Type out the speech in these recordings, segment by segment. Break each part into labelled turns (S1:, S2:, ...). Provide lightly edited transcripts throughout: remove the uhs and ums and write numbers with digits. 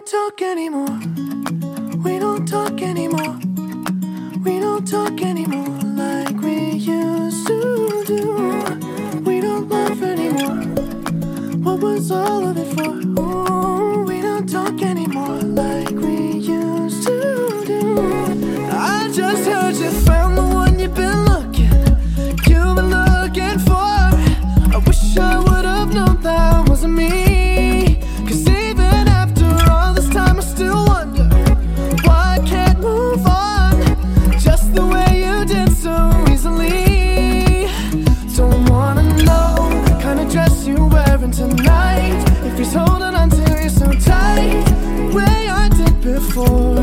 S1: don't talk anymore. We don't talk anymore. We don't talk anymore like we used to do. We don't laugh anymore. What was all of it for? Ooh, we don't talk anymore like we used to do. I just heard you found the one you've been looking for. I wish I would have known that wasn't me. Cause even after all this time I still wonder why I can't move on just the way you did so easily. Don't wanna know the kind of dress you're wearing tonight, if he's holding on to you so tight the way I did before.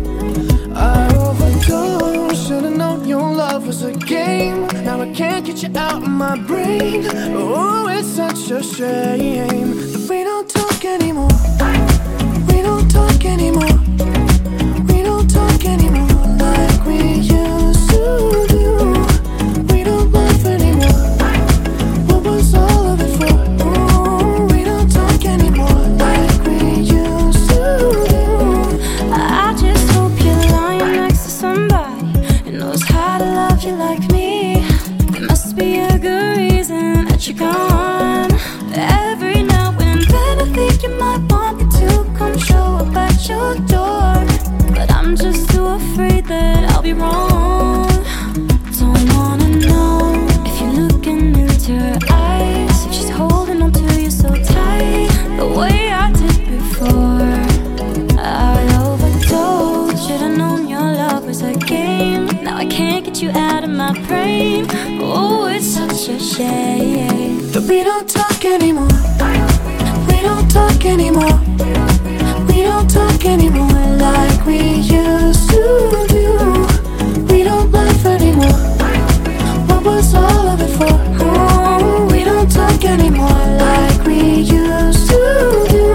S1: I overdosed, should've known your love was a game. Now I can't get you out of my brain. Oh, it's such a shame that we don't talk anymore. We don't talk anymore. We don't talk anymore like we used to do. We don't laugh anymore. What was all of it for? Oh, we don't talk anymore like we used to do.
S2: I just hope you're lying next to somebody who knows how to love you like me. There must be a good reason that you're gone. Every now and then I think you might want me to come show up at your door, but I'm just too afraid that I'll be wrong. Don't wanna know if you're looking into her eyes, if she's holding on to you so tight the way I did before. I overdosed, should've known your love was a game. Now I can't get you out of my brain. Oh, it's such a shame
S1: that we don't talk anymore. We don't talk anymore. We don't talk anymore like we used to do. We don't laugh anymore. What was all of it for? Oh, we don't talk anymore like we used to do.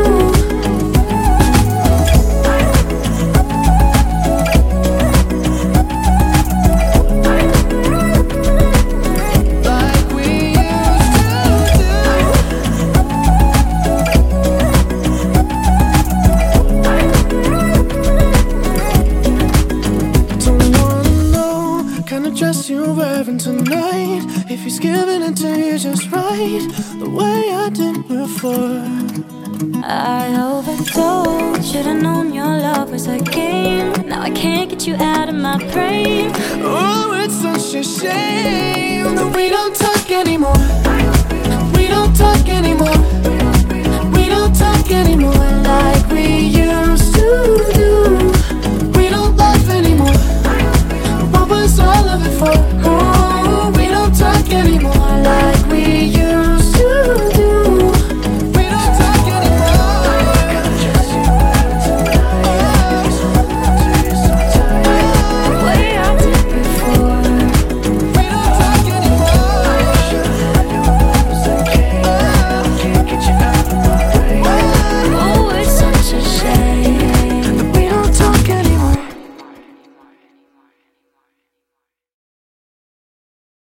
S1: You're wearing tonight, if he's giving it to you just right the way I did before.
S2: I overdosed, should've known your love was a game. Now I can't get you out of my brain.
S1: Oh, it's such a shame that we don't talk anymore. We don't talk anymore. We don't talk anymore like